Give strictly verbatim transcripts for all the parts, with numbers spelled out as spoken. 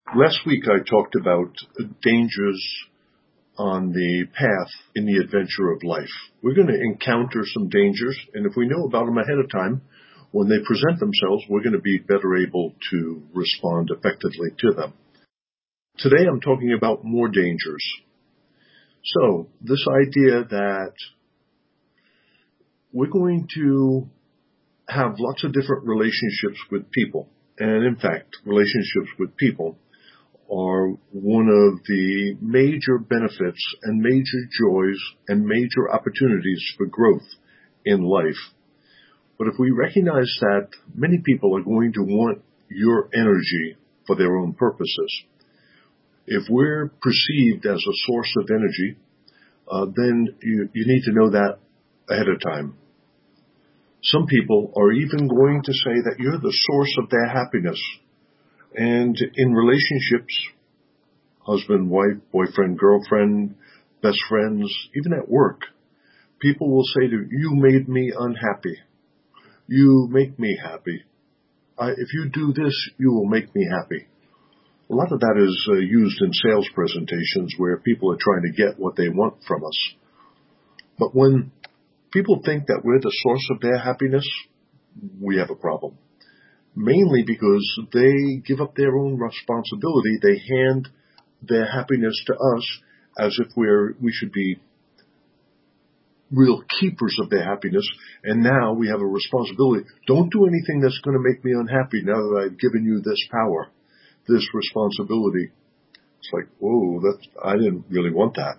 Last week I talked about dangers on the path in the adventure of life. We're going to encounter some dangers, and if we know about them ahead of time, when they present themselves, we're going to be better able to respond effectively to them. Today I'm talking about more dangers. So, this idea that we're going to have lots of different relationships with people, and in fact, relationships with people are one of the major benefits and major joys and major opportunities for growth in life. But if we recognize that many people are going to want your energy for their own purposes, if we're perceived as a source of energy, uh, then you, you need to know that ahead of time. Some people are even going to say that you're the source of their happiness. And in relationships, husband, wife, boyfriend, girlfriend, best friends, even at work, people will say to you, you made me unhappy. You make me happy. I, if you do this, you will make me happy. A lot of that is uh, used in sales presentations where people are trying to get what they want from us. But when people think that we're the source of their happiness, we have a problem. Mainly because they give up their own responsibility. They hand their happiness to us as if we're, we should be real keepers of their happiness. And now we have a responsibility. Don't do anything that's going to make me unhappy now that I've given you this power, this responsibility. It's like, whoa, that's, I didn't really want that.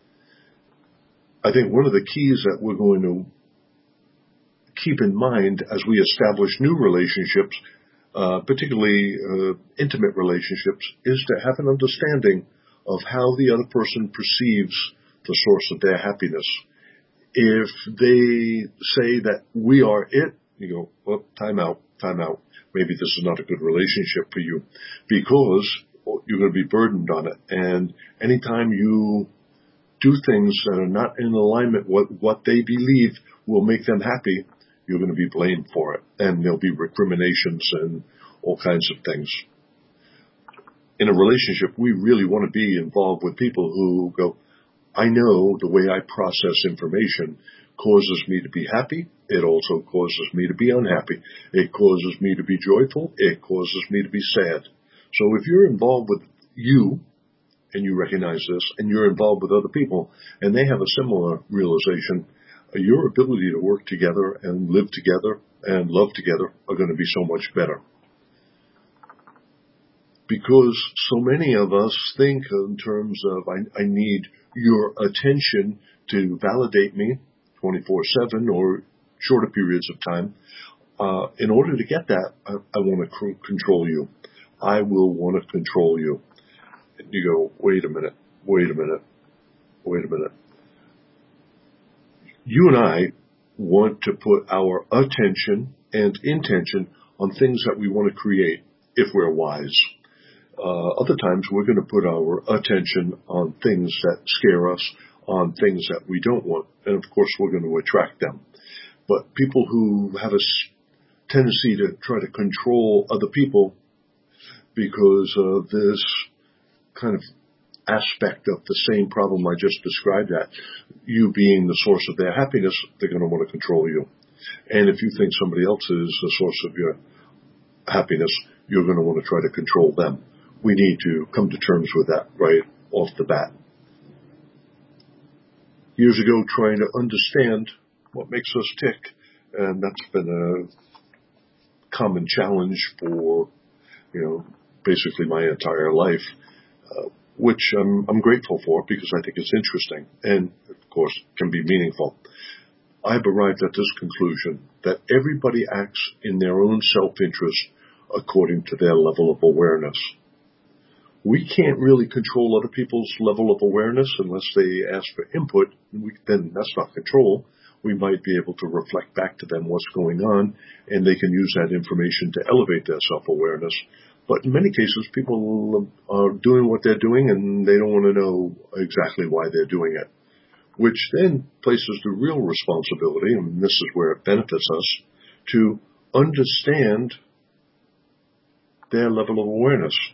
I think one of the keys that we're going to keep in mind as we establish new relationships, uh, particularly uh, intimate relationships, is to have an understanding of how the other person perceives the source of their happiness. If they say that we are it, you go, well, time out, time out. Maybe this is not a good relationship for you because you're going to be burdened on it. And anytime you do things that are not in alignment with what they believe will make them happy, you're going to be blamed for it, and there'll be recriminations and all kinds of things. In a relationship, we really want to be involved with people who go, I know the way I process information causes me to be happy. It also causes me to be unhappy. It causes me to be joyful. It causes me to be sad. So if you're involved with you, and you recognize this, and you're involved with other people, and they have a similar realization, your ability to work together and live together and love together are going to be so much better. Because so many of us think in terms of, I, I need your attention to validate me twenty-four seven or shorter periods of time. Uh, in order to get that, I, I want to c- control you. I will want to control you. And you go, wait a minute, wait a minute, wait a minute. You and I want to put our attention and intention on things that we want to create if we're wise. Uh, other times we're going to put our attention on things that scare us, on things that we don't want, and of course we're going to attract them. But people who have a tendency to try to control other people because of this kind of aspect of the same problem I just described, that you being the source of their happiness, they're going to want to control you. And if you think somebody else is the source of your happiness, you're going to want to try to control them. We need to come to terms with that right off the bat. Years ago, trying to understand what makes us tick, and that's been a common challenge for, you know, basically my entire life. Uh, which I'm, I'm grateful for because I think it's interesting and, of course, can be meaningful. I've arrived at this conclusion that everybody acts in their own self-interest according to their level of awareness. We can't really control other people's level of awareness unless they ask for input. We, then that's not control. We might be able to reflect back to them what's going on, and they can use that information to elevate their self-awareness. But in many cases, people are doing what they're doing, and they don't want to know exactly why they're doing it, which then places the real responsibility, and this is where it benefits us, to understand their level of awareness.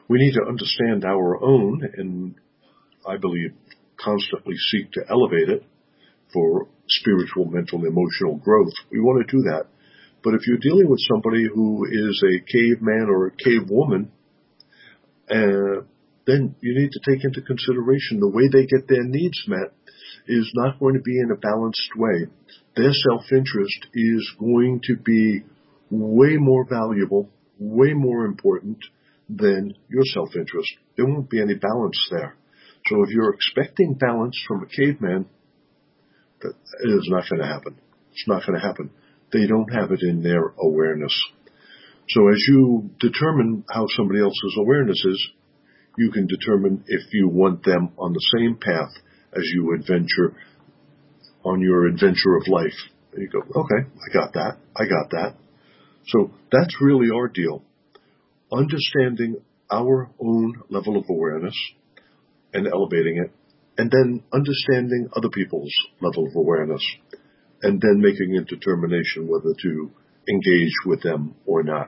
We need to understand our own, and I believe constantly seek to elevate it for spiritual, mental, emotional growth. We want to do that. But if you're dealing with somebody who is a caveman or a cavewoman, uh, then you need to take into consideration the way they get their needs met is not going to be in a balanced way. Their self-interest is going to be way more valuable, way more important than your self-interest. There won't be any balance there. So if you're expecting balance from a caveman, that is not going to happen. It's not going to happen. They don't have it in their awareness. So as you determine how somebody else's awareness is, you can determine if you want them on the same path as you adventure on your adventure of life. And you go, okay, I got that. I got that. So that's really our deal. Understanding our own level of awareness and elevating it, and then understanding other people's level of awareness, and then making a determination whether to engage with them or not.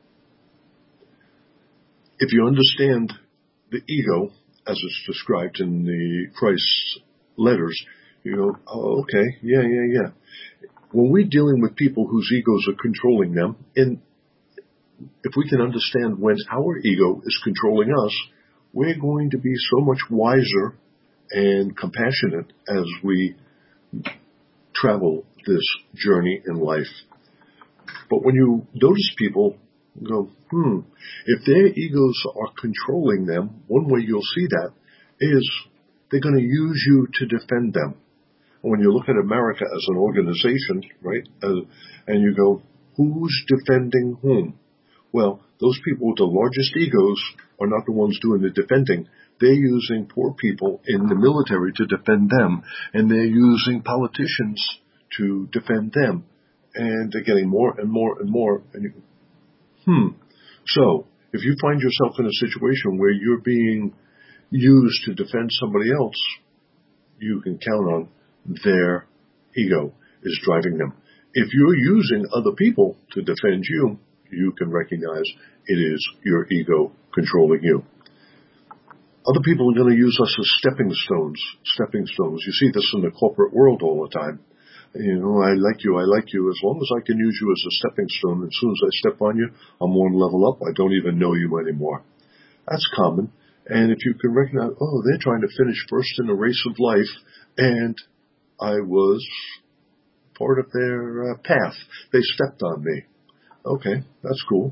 If you understand the ego, as it's described in the Christ's letters, you go, oh, okay, yeah, yeah, yeah. When we're dealing with people whose egos are controlling them, and if we can understand when our ego is controlling us, we're going to be so much wiser and compassionate as we travel this journey in life. But when you notice people go, hmm, if their egos are controlling them, one way you'll see that is they're going to use you to defend them. And when you look at America as an organization, right, uh, and you go, who's defending whom? Well, those people with the largest egos are not the ones doing the defending. They're using poor people in the military to defend them, and they're using politicians to defend them. And they're getting more and more and more. And you go, hmm. So, if you find yourself in a situation where you're being used to defend somebody else, you can count on their ego is driving them. If you're using other people to defend you, you can recognize it is your ego controlling you. Other people are going to use us as stepping stones, stepping stones. You see this in the corporate world all the time. You know, I like you, I like you. As long as I can use you as a stepping stone, as soon as I step on you, I'm one level up. I don't even know you anymore. That's common. And if you can recognize, oh, they're trying to finish first in the race of life, and I was part of their uh, path. They stepped on me. Okay, that's cool.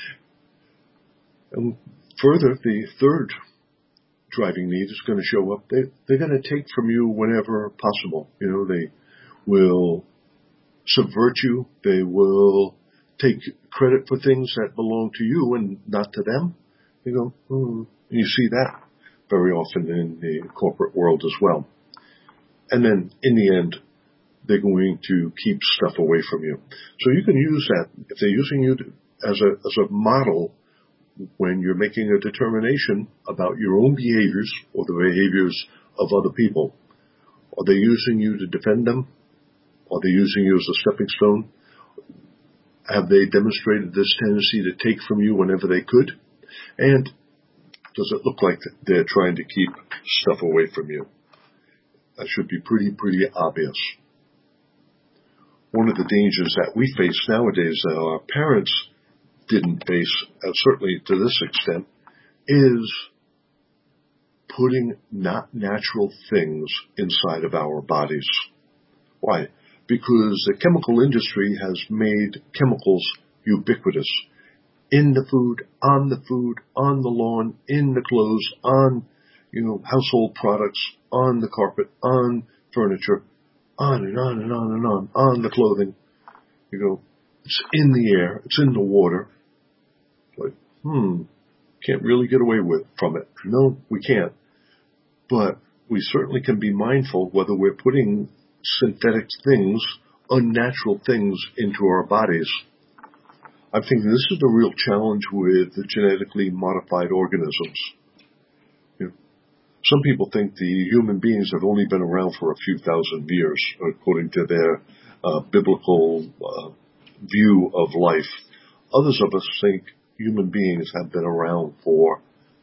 And further, the third driving need is going to show up. They, they're going to take from you whenever possible. You know, they will subvert you. They will take credit for things that belong to you and not to them. You go, hmm. You see that very often in the corporate world as well. And then in the end, they're going to keep stuff away from you. So you can use that. If they're using you to, as a as a model when you're making a determination about your own behaviors or the behaviors of other people, are they using you to defend them? Are they using you as a stepping stone? Have they demonstrated this tendency to take from you whenever they could? And does it look like they're trying to keep stuff away from you? That should be pretty, pretty obvious. One of the dangers that we face nowadays that our parents didn't face, uh, certainly to this extent, is putting not natural things inside of our bodies. Why? Because the chemical industry has made chemicals ubiquitous. In the food, on the food, on the lawn, in the clothes, on, you know, household products, on the carpet, on furniture, on and on and on and on, on the clothing. You go, it's in the air, it's in the water. Like, hmm, can't really get away with from it. No, we can't. But we certainly can be mindful whether we're putting synthetic things, unnatural things into our bodies. I think this is the real challenge with the genetically modified organisms. You know, some people think the human beings have only been around for a few thousand years, according to their uh, biblical uh, view of life. Others of us think human beings have been around for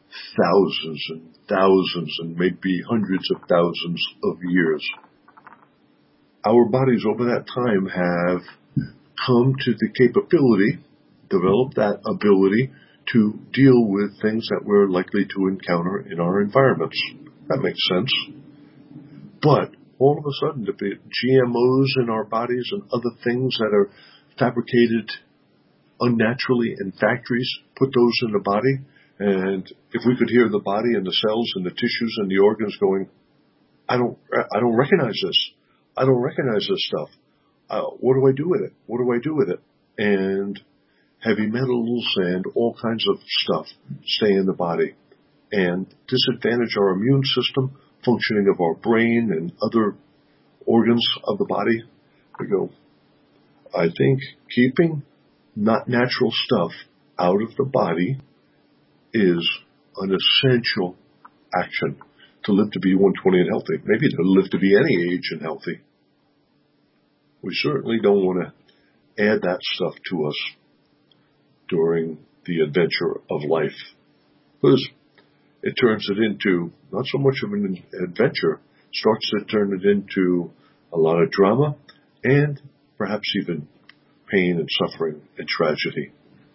thousands and thousands and maybe hundreds of thousands of years. Our bodies over that time have come to the capability, developed that ability to deal with things that we're likely to encounter in our environments. That makes sense. But all of a sudden, the G M Os in our bodies and other things that are fabricated unnaturally in factories, put those in the body, and if we could hear the body and the cells and the tissues and the organs going, I don't, I don't recognize this. I don't recognize this stuff. Uh, what do I do with it? What do I do with it? And heavy metals and all kinds of stuff stay in the body and disadvantage our immune system, functioning of our brain and other organs of the body. We go, I think keeping not natural stuff out of the body is an essential action to live to be one twenty and healthy. Maybe to live to be any age and healthy. We certainly don't want to add that stuff to us during the adventure of life, because it turns it into not so much of an adventure, starts to turn it into a lot of drama and perhaps even pain and suffering and tragedy.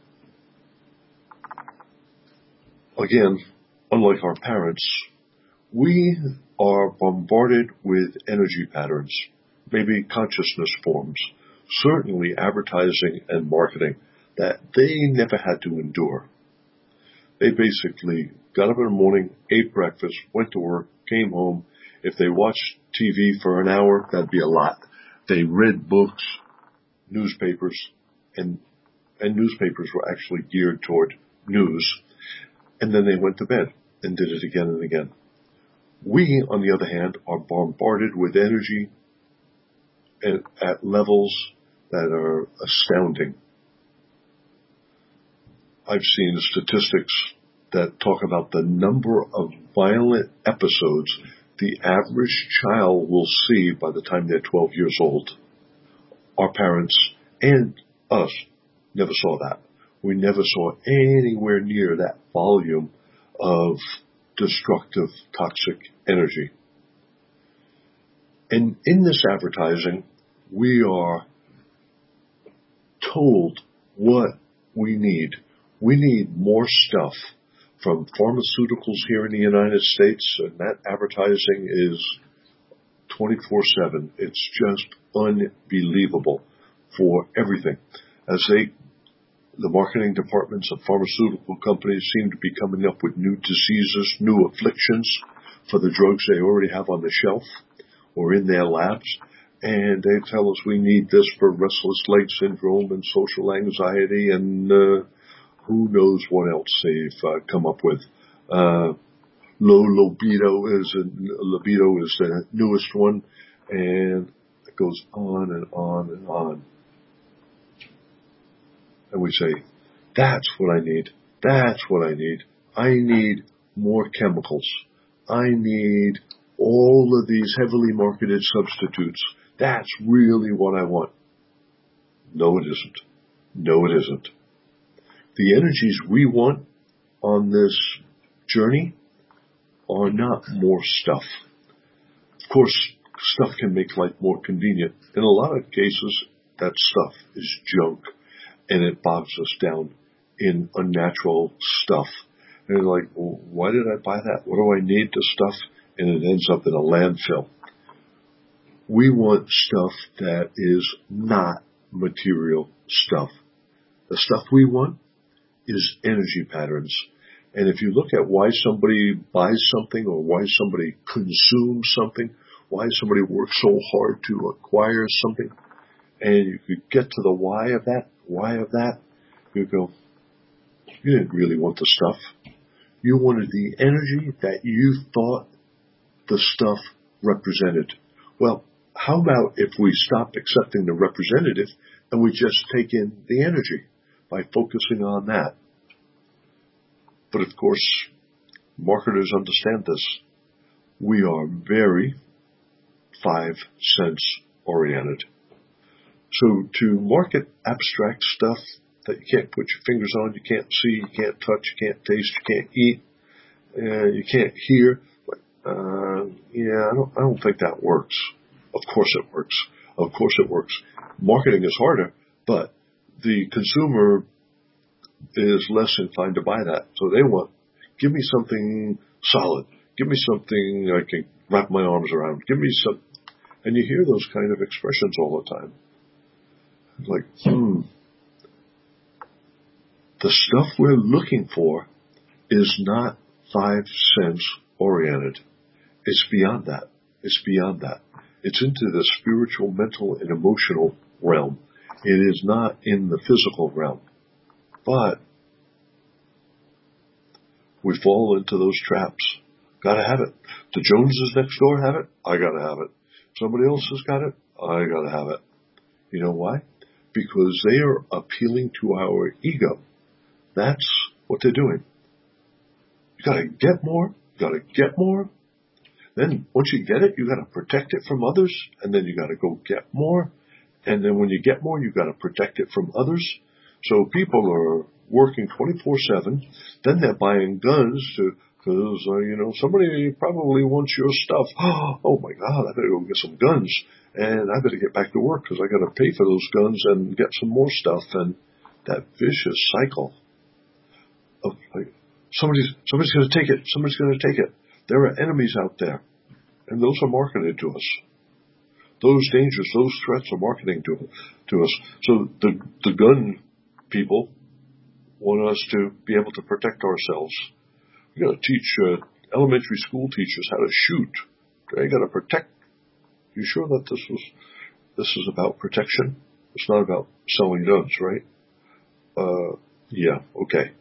Again, unlike our parents, we are bombarded with energy patterns, maybe consciousness forms, certainly advertising and marketing that they never had to endure. They basically got up in the morning, ate breakfast, went to work, came home. If they watched T V for an hour, that'd be a lot. They read books, newspapers, and and newspapers were actually geared toward news. And then they went to bed and did it again and again. We, on the other hand, are bombarded with energy at, at levels that are astounding. I've seen statistics that talk about the number of violent episodes the average child will see by the time they're twelve years old. Our parents and us never saw that. We never saw anywhere near that volume of destructive, toxic energy. And in this advertising, we are told what we need. We need more stuff from pharmaceuticals here in the United States, and that advertising is twenty-four seven. It's just unbelievable for everything. As they, the marketing departments of pharmaceutical companies seem to be coming up with new diseases, new afflictions for the drugs they already have on the shelf or in their labs. And they tell us we need this for restless leg syndrome and social anxiety and uh, who knows what else they've uh, come up with. Uh, low libido is a, libido is the newest one, and it goes on and on and on. And we say, that's what I need. That's what I need. I need more chemicals. I need all of these heavily marketed substitutes. That's really what I want. No, it isn't. No, it isn't. The energies we want on this journey are not more stuff. Of course, stuff can make life more convenient. In a lot of cases, that stuff is junk, and it bogs us down in unnatural stuff. And you're like, well, why did I buy that? What do I need this stuff? And it ends up in a landfill. We want stuff that is not material stuff. The stuff we want is energy patterns. And if you look at why somebody buys something or why somebody consumes something, why somebody works so hard to acquire something, and you could get to the why of that, why of that, you go, you didn't really want the stuff. You wanted the energy that you thought the stuff represented. Well, how about if we stop accepting the representative and we just take in the energy by focusing on that? But of course, marketers understand this. We are very five sense oriented. So to market abstract stuff that you can't put your fingers on, you can't see, you can't touch, you can't taste, you can't eat, uh, you can't hear. Uh, yeah, I don't, I don't think that works. Of course it works. Of course it works. Marketing is harder, but the consumer is less inclined to buy that. So they want, give me something solid. Give me something I can wrap my arms around. Give me some, and you hear those kind of expressions all the time. It's like, hmm, the stuff we're looking for is not five sense oriented. It's beyond that. It's beyond that. It's into the spiritual, mental, and emotional realm. It is not in the physical realm. But we fall into those traps. Gotta have it. The Joneses next door have it. I gotta have it. Somebody else has got it. I gotta have it. You know why? Because they are appealing to our ego. That's what they're doing. You gotta get more. You gotta get more. Then once you get it, you gotta protect it from others. And then you gotta go get more. And then when you get more, you gotta protect it from others. So people are working twenty-four seven. Then they're buying guns to, because, uh, you know, somebody probably wants your stuff. Oh my God, I better go get some guns. And I better get back to work because I got to pay for those guns and get some more stuff. And that vicious cycle of like, somebody's, somebody's going to take it. Somebody's going to take it. There are enemies out there. And those are marketed to us. Those dangers, those threats are marketing to, to us. So the, the gun people want us to be able to protect ourselves. We got to teach uh, elementary school teachers how to shoot. They got to protect. You sure that this was this is about protection? It's not about selling guns, right? Uh, yeah, okay.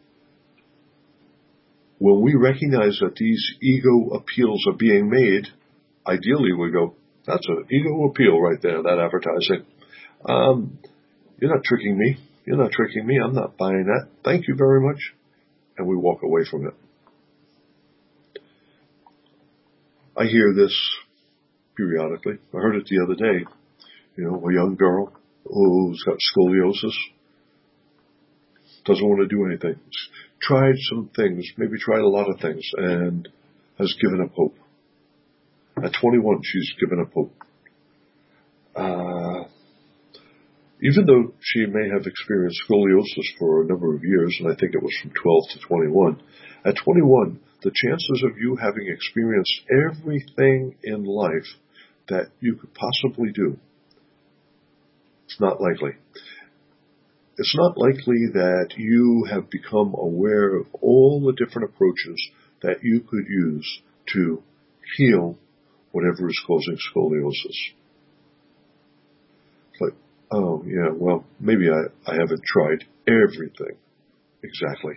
When we recognize that these ego appeals are being made, ideally we go, that's an ego appeal right there, that advertising. Um, you're not tricking me. You're not tricking me. I'm not buying that. Thank you very much. And we walk away from it. I hear this periodically. I heard it the other day. You know, a young girl who's got scoliosis, doesn't want to do anything. Tried some things, maybe tried a lot of things, and has given up hope. At twenty-one, she's given up hope. Uh, even though she may have experienced scoliosis for a number of years, and I think it was from twelve to twenty-one, at twenty-one, the chances of you having experienced everything in life that you could possibly do, it's not likely. It's not likely that you have become aware of all the different approaches that you could use to heal whatever is causing scoliosis. It's like, oh, yeah, well, maybe I, I haven't tried everything. Exactly.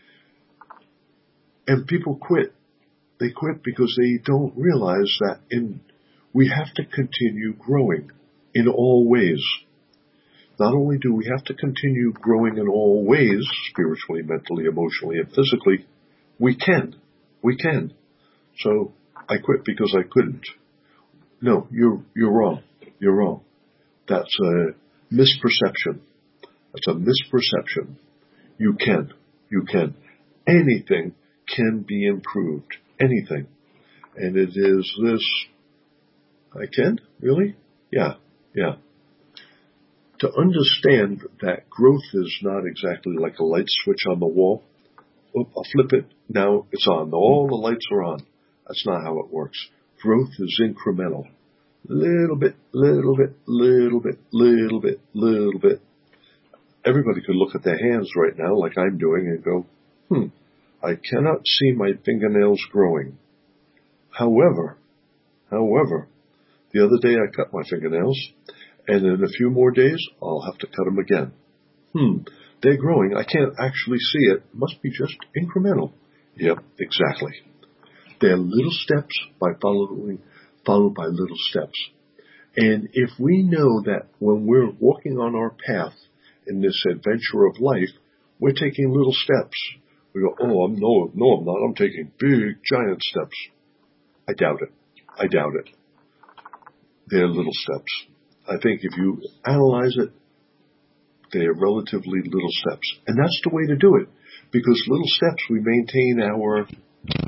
And people quit. They quit because they don't realize that in we have to continue growing in all ways. Not only do we have to continue growing in all ways, spiritually, mentally, emotionally, and physically, we can. We can. So I quit because I couldn't. No, you're you're wrong. You're wrong. That's a misperception. That's a misperception. You can. You can. Anything can be improved. Anything. And it is this, I can? Really? Yeah. Yeah. To understand that growth is not exactly like a light switch on the wall. Oh, I'll flip it. Now it's on. All the lights are on. That's not how it works. Growth is incremental. Little bit, little bit, little bit, little bit, little bit. Everybody could look at their hands right now like I'm doing and go, hmm, I cannot see my fingernails growing. However, however, the other day I cut my fingernails, and in a few more days, I'll have to cut them again. Hmm, they're growing. I can't actually see it. It must be just incremental. Yep, exactly. They're little steps by following, followed by little steps. And if we know that when we're walking on our path in this adventure of life, we're taking little steps. We go, oh, I'm, no, no, I'm not. I'm taking big, giant steps. I doubt it. I doubt it. They're little steps. I think if you analyze it, they're relatively little steps. And that's the way to do it. Because little steps, we maintain our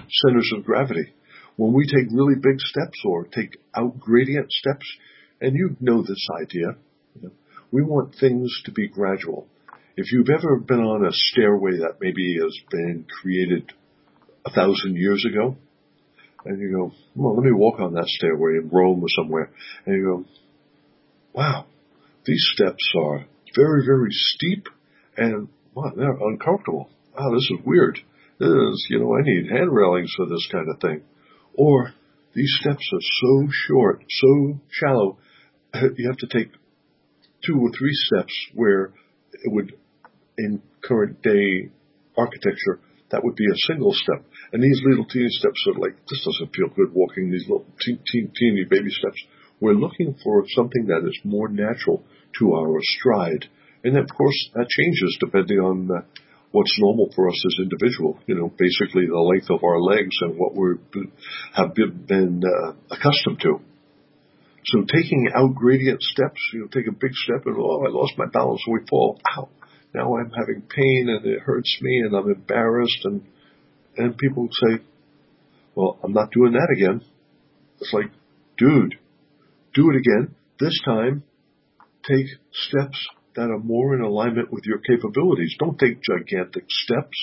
centers of gravity. When we take really big steps or take out gradient steps, and you know this idea, you know, we want things to be gradual. If you've ever been on a stairway that maybe has been created a thousand years ago, and you go, well, let me walk on that stairway in Rome or somewhere, and you go, wow, these steps are very, very steep, and wow, they're uncomfortable. Wow, this is weird. This is, you know, I need hand railings for this kind of thing. Or these steps are so short, so shallow, you have to take two or three steps where it would, in current day architecture, that would be a single step. And these little teeny steps are like, this doesn't feel good walking these little teeny, teeny, teeny baby steps. We're looking for something that is more natural to our stride. And then, of course, that changes depending on uh, what's normal for us as individuals. You know, basically the length of our legs and what we have been uh, accustomed to. So taking out gradient steps, you know, take a big step and, oh, I lost my balance and we fall. Ow. Now I'm having pain and it hurts me and I'm embarrassed. And, and people say, well, I'm not doing that again. It's like, dude, do it again. This time, take steps that are more in alignment with your capabilities. Don't take gigantic steps.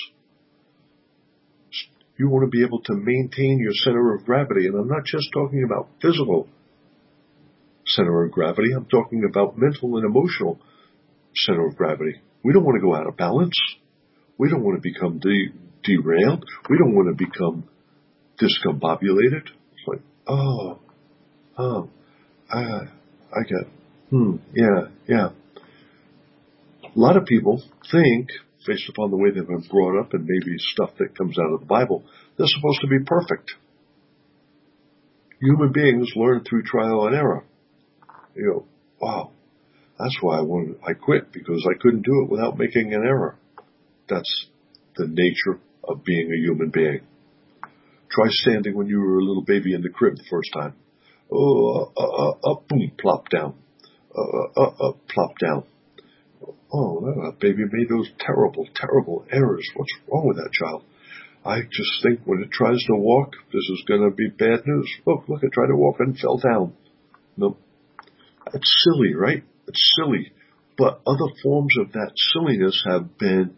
You want to be able to maintain your center of gravity. And I'm not just talking about physical center of gravity. I'm talking about mental and emotional center of gravity. We don't want to go out of balance. We don't want to become de- derailed. We don't want to become discombobulated. It's like, oh, oh, I, I get, hmm, yeah, yeah. A lot of people think, based upon the way they've been brought up and maybe stuff that comes out of the Bible, they're supposed to be perfect. Human beings learn through trial and error. You go, wow, that's why I wanted, I quit, because I couldn't do it without making an error. That's the nature of being a human being. Try standing when you were a little baby in the crib the first time. Oh, uh, uh, uh, up, boom, plop down. Uh, uh, uh, plop down. Oh, that baby made those terrible, terrible errors. What's wrong with that child? I just think when it tries to walk, this is going to be bad news. Look, look, it tried to walk and fell down. No, that's silly, right? It's silly. But other forms of that silliness have been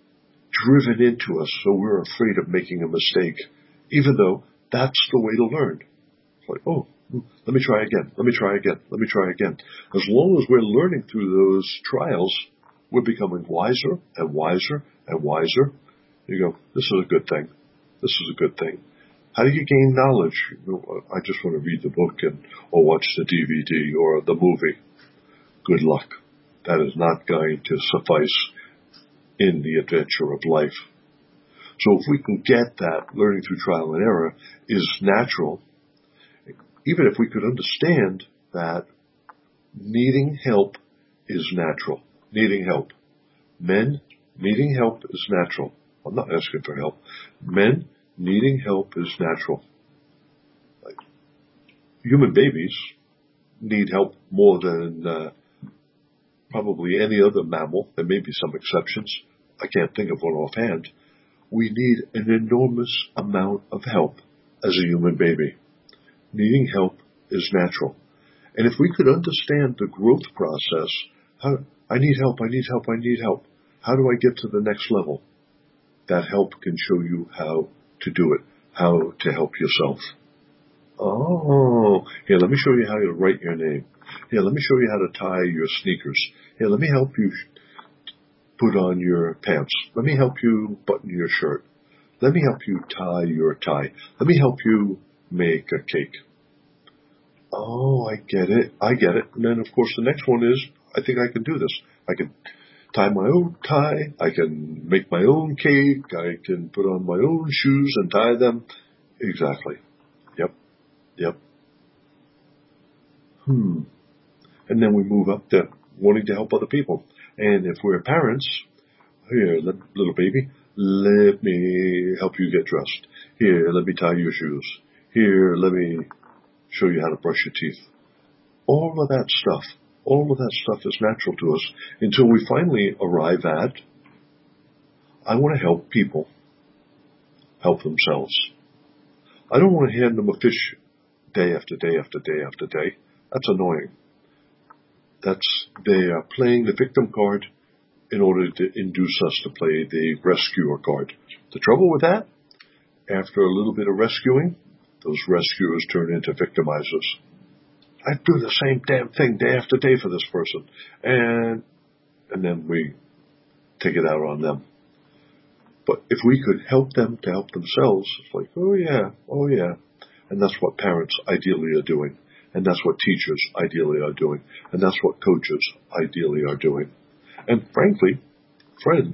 driven into us, so we're afraid of making a mistake, even though that's the way to learn. It's like, oh, let me try again, let me try again, let me try again. As long as we're learning through those trials, we're becoming wiser and wiser and wiser. You go, this is a good thing. This is a good thing. How do you gain knowledge? You know, I just want to read the book and or watch the D V D or the movie. Good luck. That is not going to suffice in the adventure of life. So if we can get that learning through trial and error is natural, even if we could understand that needing help is natural. Needing help. Men needing help is natural. I'm not asking for help. Men needing help is natural. Like, human babies need help more than uh, probably any other mammal. There may be some exceptions. I can't think of one offhand. We need an enormous amount of help as a human baby. Needing help is natural. And if we could understand the growth process, how, I need help, I need help, I need help. How do I get to the next level? That help can show you how to do it, how to help yourself. Oh, here, let me show you how to write your name. Here, let me show you how to tie your sneakers. Here, let me help you put on your pants. Let me help you button your shirt. Let me help you tie your tie. Let me help you make a cake. Oh, I get it. I get it. And then, of course, the next one is, I think I can do this. I can tie my own tie. I can make my own cake. I can put on my own shoes and tie them. Exactly. Yep. Yep. Hmm. And then we move up to wanting to help other people. And if we're parents, here, little baby, let me help you get dressed. Here, let me tie your shoes. Here, let me show you how to brush your teeth. All of that stuff, all of that stuff is natural to us until we finally arrive at, I want to help people help themselves. I don't want to hand them a fish day after day after day after day. That's annoying. That's, they are playing the victim card in order to induce us to play the rescuer card. The trouble with that, after a little bit of rescuing, those rescuers turn into victimizers. I do the same damn thing day after day for this person. And, and then we take it out on them. But if we could help them to help themselves, it's like, oh yeah, oh yeah. And that's what parents ideally are doing. And that's what teachers ideally are doing. And that's what coaches ideally are doing. And frankly, friends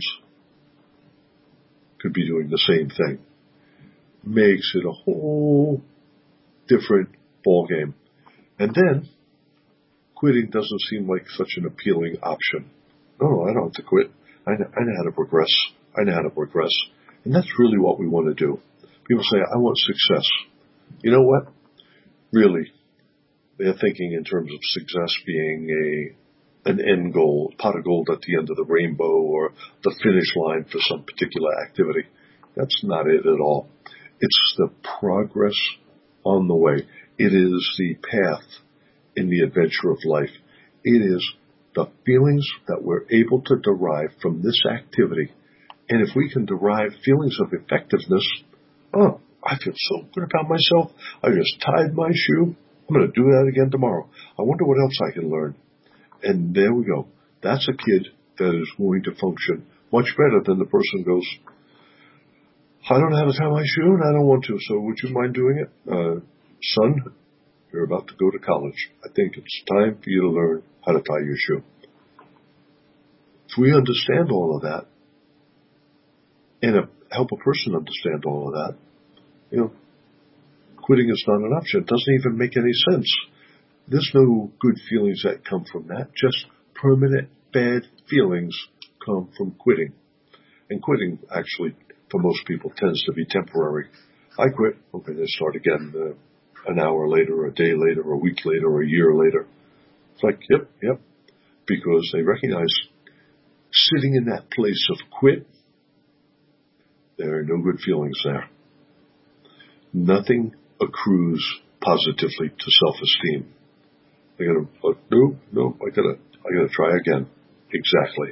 could be doing the same thing. Makes it a whole different ballgame. And then, quitting doesn't seem like such an appealing option. No, no, I don't have to quit. I know, I know how to progress. I know how to progress. And that's really what we want to do. People say, I want success. You know what? Really, they're thinking in terms of success being a an end goal, pot of gold at the end of the rainbow, or the finish line for some particular activity. That's not it at all. It's the progress on the way. It is the path in the adventure of life. It is the feelings that we're able to derive from this activity. And if we can derive feelings of effectiveness, oh, I feel so good about myself. I just tied my shoe. I'm going to do that again tomorrow. I wonder what else I can learn. And there we go. That's a kid that is going to function much better than the person goes, I don't know how to tie my shoe and I don't want to, so would you mind doing it? Uh, son, you're about to go to college. I think it's time for you to learn how to tie your shoe. If we understand all of that, and a, help a person understand all of that, you know, quitting is not an option. It doesn't even make any sense. There's no good feelings that come from that. Just permanent bad feelings come from quitting. And quitting, actually, for most people, tends to be temporary. I quit. Okay, they start again uh, an hour later, or a day later, or a week later, or a year later. It's like, yep, yep. Because they recognize sitting in that place of quit, there are no good feelings there. Nothing accrues positively to self-esteem. They gotta, like, no, no, I gotta, I gotta try again. Exactly.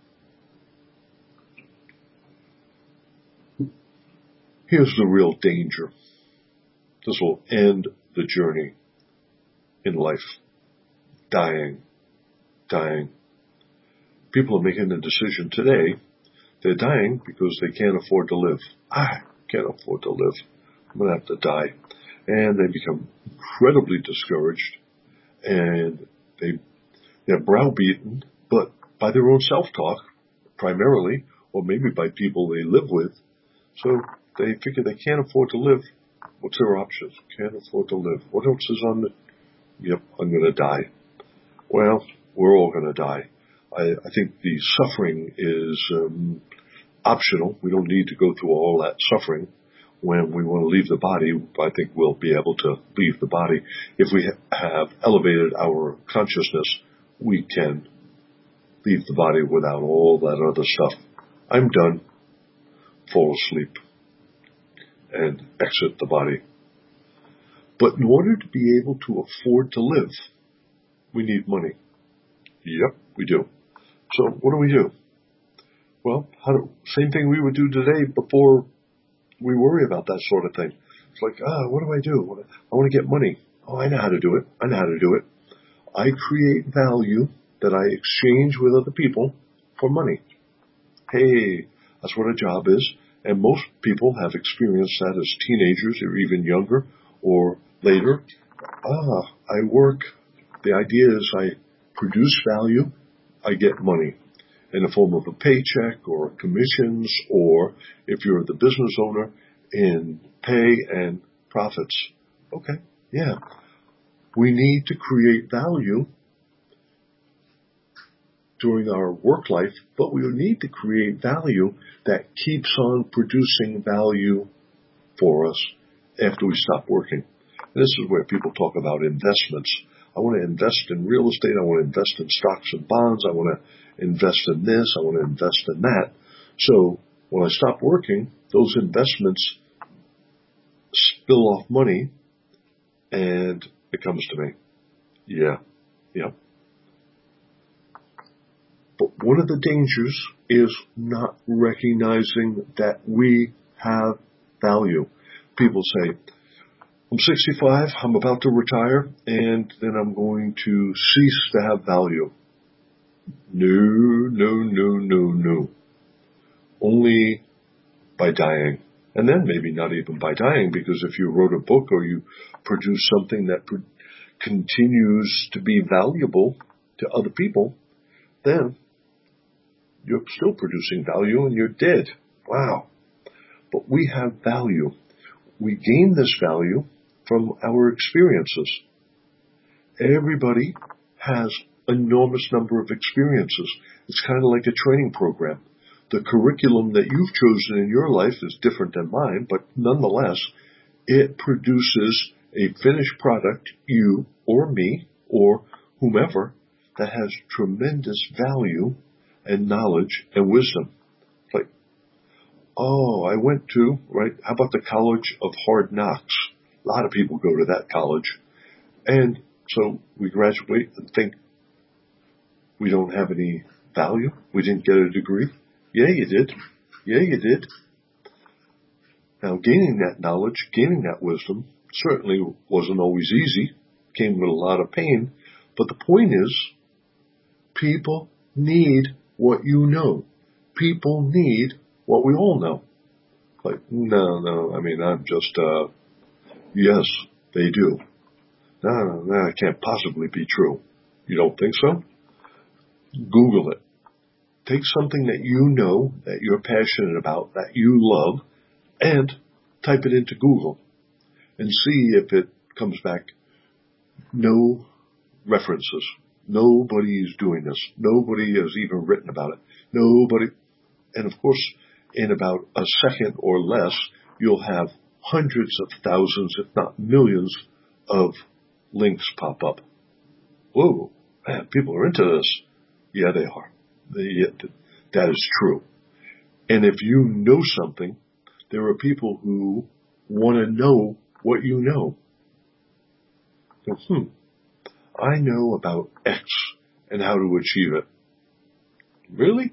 Here's the real danger. This will end the journey in life. Dying. Dying. People are making a decision today. They're dying because they can't afford to live. I can't afford to live. I'm going to have to die. And they become incredibly discouraged. And they, they're browbeaten, but by their own self-talk, primarily, or maybe by people they live with. So they figure they can't afford to live. What's their options? Can't afford to live. What else is on the... Yep, I'm going to die. Well, we're all going to die. I, I think the suffering is um, optional. We don't need to go through all that suffering. When we want to leave the body, I think we'll be able to leave the body. If we ha- have elevated our consciousness, we can leave the body without all that other stuff. I'm done. Fall asleep and exit the body. But in order to be able to afford to live, we need money. Yep, we do. So what do we do? Well, how do, same thing we would do today before we worry about that sort of thing. It's like, ah, what do I do? I want to get money. Oh, I know how to do it. I know how to do it. I create value that I exchange with other people for money. Hey, that's what a job is. And most people have experienced that as teenagers or even younger or later. Ah, I work. The idea is I produce value. I get money in the form of a paycheck or commissions, or if you're the business owner, in pay and profits. Okay, yeah. We need to create value during our work life, but we need to create value that keeps on producing value for us after we stop working. And this is where people talk about investments. I want to invest in real estate. I want to invest in stocks and bonds. I want to invest in this. I want to invest in that. So when I stop working, those investments spill off money, and it comes to me. Yeah, yeah. But one of the dangers is not recognizing that we have value. People say, I'm sixty-five, I'm about to retire, and then I'm going to cease to have value. No, no, no, no, no. Only by dying. And then maybe not even by dying, because if you wrote a book or you produce something that pro- continues to be valuable to other people, then you're still producing value and you're dead. Wow. But we have value. We gain this value from our experiences. Everybody has an enormous number of experiences. It's kind of like a training program. The curriculum that you've chosen in your life is different than mine, but nonetheless, it produces a finished product, you or me or whomever, that has tremendous value and knowledge and wisdom. Like, oh, I went to, right, how about the College of Hard Knocks? A lot of people go to that college. And so we graduate and think we don't have any value. We didn't get a degree. Yeah, you did. Yeah, you did. Now, gaining that knowledge, gaining that wisdom, certainly wasn't always easy. Came with a lot of pain. But the point is, people need what you know. People need what we all know. Like, no, no, I mean, I'm just, uh, yes, they do. No, no, no, that can't possibly be true. You don't think so? Google it. Take something that you know, that you're passionate about, that you love, and type it into Google and see if it comes back. No references. Nobody is doing this. Nobody has even written about it. Nobody. And of course, in about a second or less, you'll have hundreds of thousands, if not millions, of links pop up. Whoa, man, people are into this. Yeah, they are. They, that is true. And if you know something, there are people who want to know what you know. So, hmm, I know about X and how to achieve it. Really?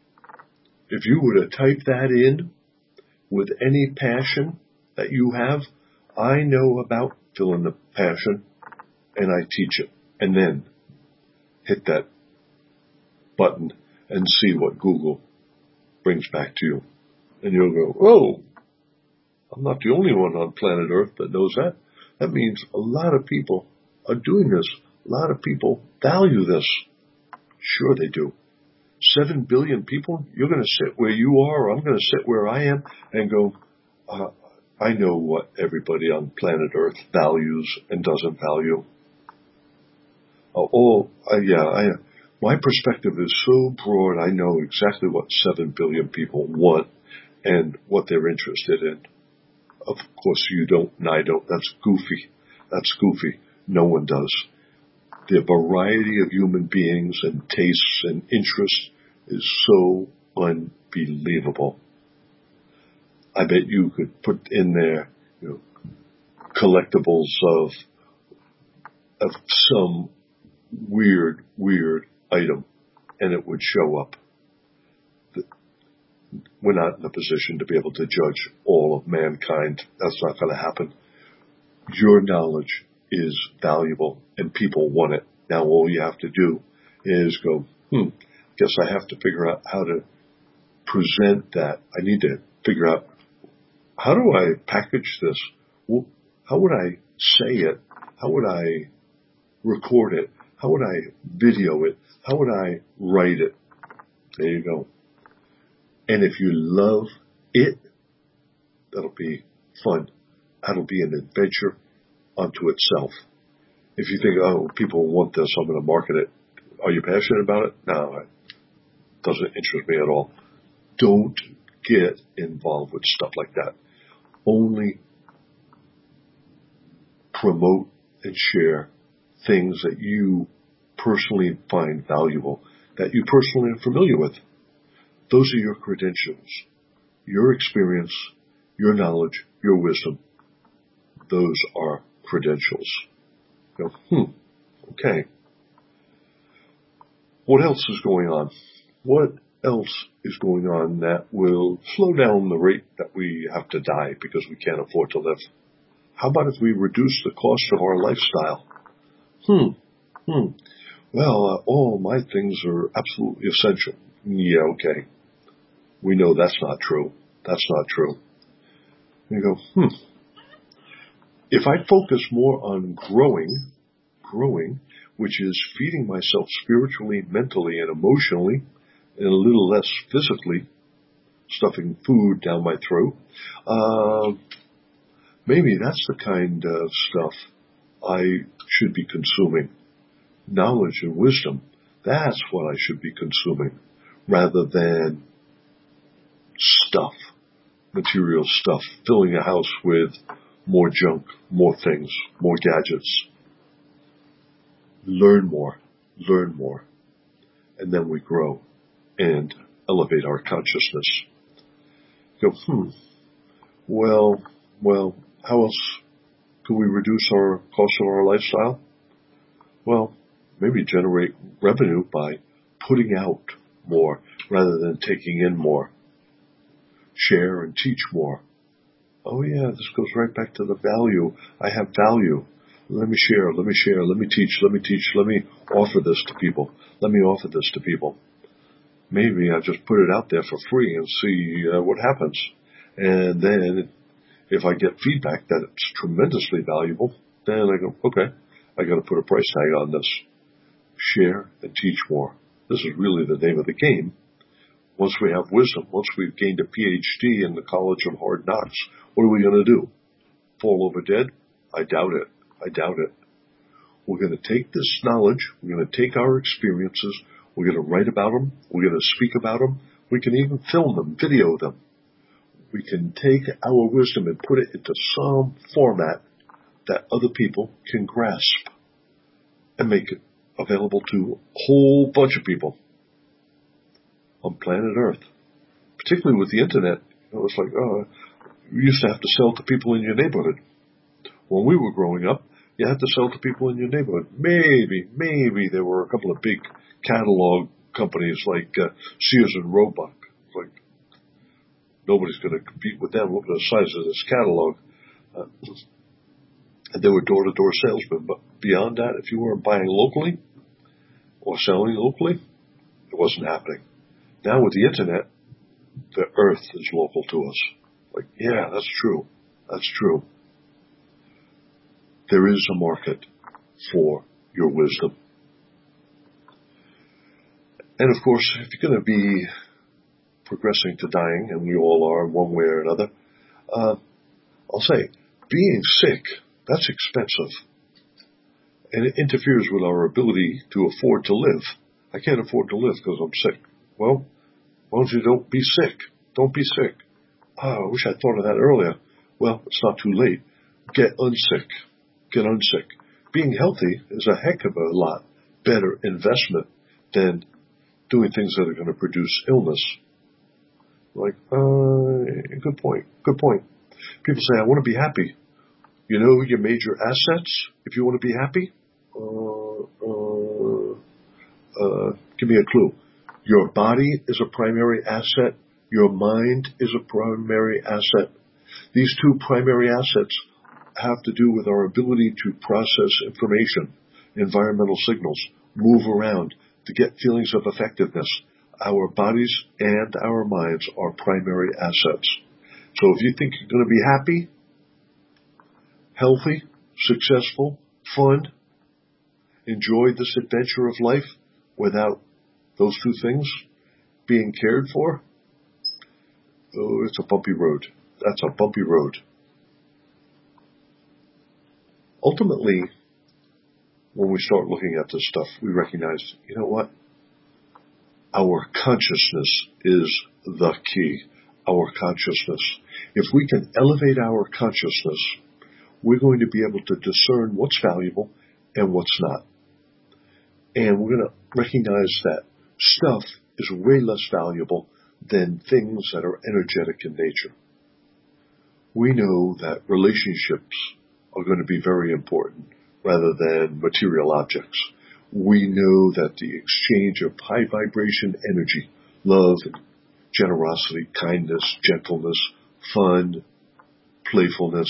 If you were to type that in with any passion that you have, I know about fill in the passion, and I teach it. And then hit that button and see what Google brings back to you. And you'll go, oh, I'm not the only one on planet Earth that knows that. That means a lot of people are doing this. A lot of people value this. Sure they do. Seven billion people, you're going to sit where you are, or I'm going to sit where I am and go, uh, I know what everybody on planet Earth values and doesn't value. Uh, oh, uh, yeah, I, my perspective is so broad, I know exactly what seven billion people want and what they're interested in. Of course you don't, and I don't. That's goofy. That's goofy. No one does. The variety of human beings and tastes and interests is so unbelievable. I bet you could put in there, you know, collectibles of of some weird, weird item, and it would show up. We're not in a position to be able to judge all of mankind. That's not going to happen. Your knowledge is valuable, and people want it. Now all you have to do is go, hmm, guess I have to figure out how to present that. I need to figure out, how do I package this? Well, how would I say it? How would I record it? How would I video it? How would I write it? There you go. And if you love it, that'll be fun. That'll be an adventure unto itself. If you think, oh, people want this, I'm going to market it. Are you passionate about it? No, it doesn't interest me at all. Don't get involved with stuff like that. Only promote and share things that you personally find valuable, that you personally are familiar with. Those are your credentials, your experience, your knowledge, your wisdom. those are credentials. You go, hmm, okay. What else is going on? What else is going on that will slow down the rate that we have to die because we can't afford to live? How about if we reduce the cost of our lifestyle? Hmm, hmm. Well, uh, all my things are absolutely essential. Yeah, okay. We know that's not true. That's not true. And you go, hmm. If I focus more on growing, growing, which is feeding myself spiritually, mentally, and emotionally, and a little less physically, stuffing food down my throat, uh, maybe that's the kind of stuff I should be consuming. Knowledge and wisdom, that's what I should be consuming, rather than stuff, material stuff, filling a house with more junk, more things, more gadgets. Learn more, learn more, and then we grow and elevate our consciousness. Go, hmm, well, well, how else can we reduce our cost of our lifestyle? Well, maybe generate revenue by putting out more rather than taking in more. Share and teach more. Oh yeah, this goes right back to the value. I have value. Let me share, let me share, let me teach, let me teach, let me offer this to people. Let me offer this to people. Maybe I just put it out there for free and see uh, what happens. And then if I get feedback that it's tremendously valuable, then I go, okay, I got to put a price tag on this. Share and teach more. This is really the name of the game. Once we have wisdom, once we've gained a P H D in the College of Hard Knocks, what are we going to do? Fall over dead? I doubt it. I doubt it. We're going to take this knowledge, we're going to take our experiences, we're going to write about them, we're going to speak about them, we can even film them, video them. We can take our wisdom and put it into some format that other people can grasp and make it available to a whole bunch of people on planet Earth. Particularly with the internet, you know, it's like, oh, you used to have to sell to people in your neighborhood. When we were growing up, you had to sell to people in your neighborhood. Maybe, maybe there were a couple of big catalog companies like uh, Sears and Roebuck. Like, nobody's going to compete with them. Look at the size of this catalog. Uh, and they were door-to-door salesmen. But beyond that, if you weren't buying locally or selling locally, it wasn't happening. Now with the internet, the earth is local to us. Like, yeah, that's true. That's true. There is a market for your wisdom. And of course, if you're going to be progressing to dying, and we all are in one way or another, uh, I'll say, being sick, that's expensive. And it interferes with our ability to afford to live. I can't afford to live because I'm sick. Well, why don't you don't be sick? Don't be sick. Oh, I wish I'd thought of that earlier. Well, it's not too late. Get unsick. Get unsick. Being healthy is a heck of a lot better investment than doing things that are going to produce illness. Like, uh, good point. Good point. People say, I want to be happy. You know your major assets if you want to be happy? Uh, uh, uh, give me a clue. Your body is a primary asset. Your mind is a primary asset. These two primary assets have to do with our ability to process information, environmental signals, move around, to get feelings of effectiveness. Our bodies and our minds are primary assets. So if you think you're going to be happy, healthy, successful, fun, enjoy this adventure of life without those two things being cared for, oh, it's a bumpy road. That's a bumpy road. Ultimately, when we start looking at this stuff, we recognize, you know what? Our consciousness is the key. Our consciousness. If we can elevate our consciousness, we're going to be able to discern what's valuable and what's not. And we're going to recognize that stuff is way less valuable than things that are energetic in nature. We know that relationships are going to be very important rather than material objects. We know that the exchange of high vibration energy, love, generosity, kindness, gentleness, fun, playfulness,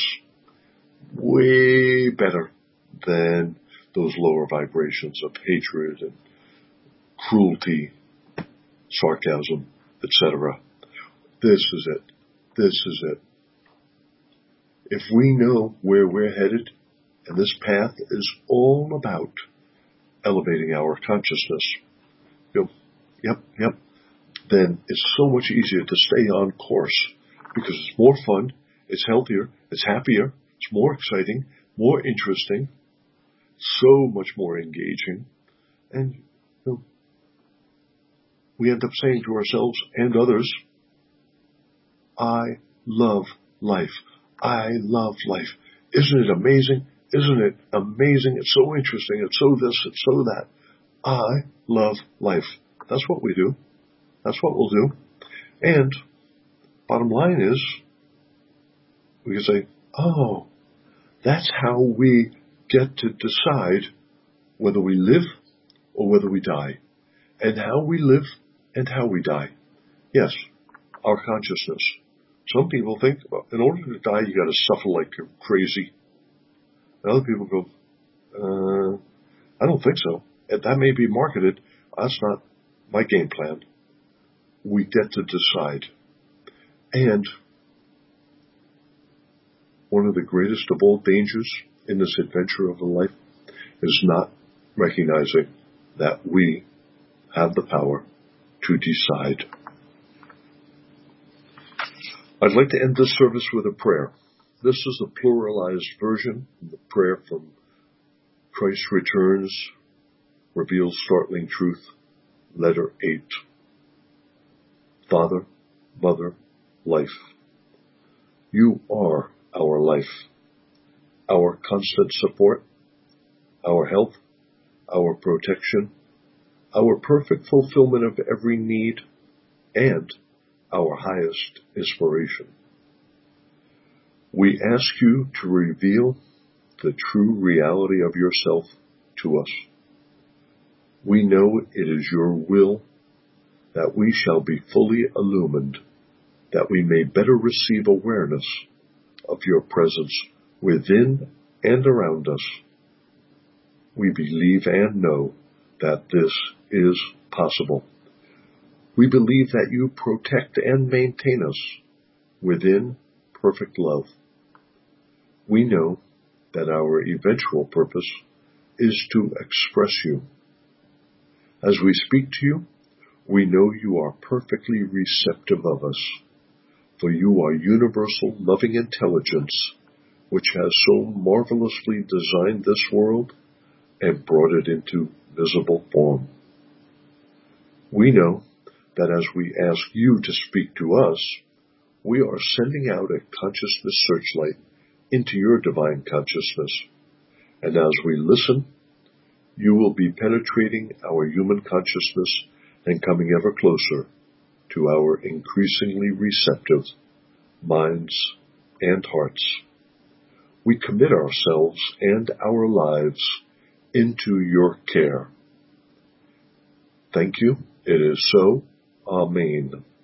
way better than those lower vibrations of hatred and cruelty, sarcasm, et cetera. This is it. This is it. If we know where we're headed, and this path is all about elevating our consciousness, yep, yep, yep, then it's so much easier to stay on course because it's more fun, it's healthier, it's happier, it's more exciting, more interesting, so much more engaging, and you know, we end up saying to ourselves and others, I love life. I love life. Isn't it amazing? Isn't it amazing? It's so interesting. It's so this, it's so that. I love life. That's what we do. That's what we'll do. And bottom line is, we can say, oh, that's how we get to decide whether we live or whether we die. And how we live and how we die. Yes, our consciousness. Some people think, well, in order to die, you got to suffer like you're crazy. And other people go, uh, I don't think so. And that may be marketed. That's not my game plan. We get to decide. And one of the greatest of all dangers in this adventure of a life is not recognizing that we have the power to decide. I'd like to end this service with a prayer. This is a pluralized version, the prayer from Christ Returns, Reveals Startling Truth, Letter eight. Father, Mother, Life, you are our life, our constant support, our health, our protection, our perfect fulfillment of every need, and our highest inspiration. We ask you to reveal the true reality of yourself to us. We know it is your will that we shall be fully illumined, that we may better receive awareness of your presence within and around us. We believe and know that this is possible. We believe that you protect and maintain us within perfect love. We know that our eventual purpose is to express you. As we speak to you, we know you are perfectly receptive of us, for you are universal loving intelligence, which has so marvelously designed this world and brought it into visible form. We know that as we ask you to speak to us, we are sending out a consciousness searchlight into your divine consciousness. And as we listen, you will be penetrating our human consciousness and coming ever closer to our increasingly receptive minds and hearts. We commit ourselves and our lives into your care. Thank you. It is so. Amen.